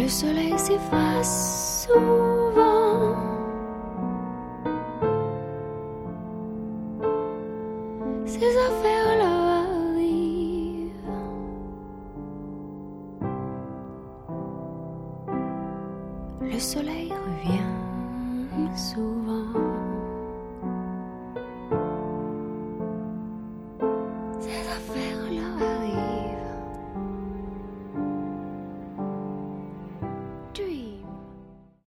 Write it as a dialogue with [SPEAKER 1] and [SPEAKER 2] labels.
[SPEAKER 1] soleil s'efface souvent. Ces affaires-là arrivent. Le soleil revient souvent. Ces affaires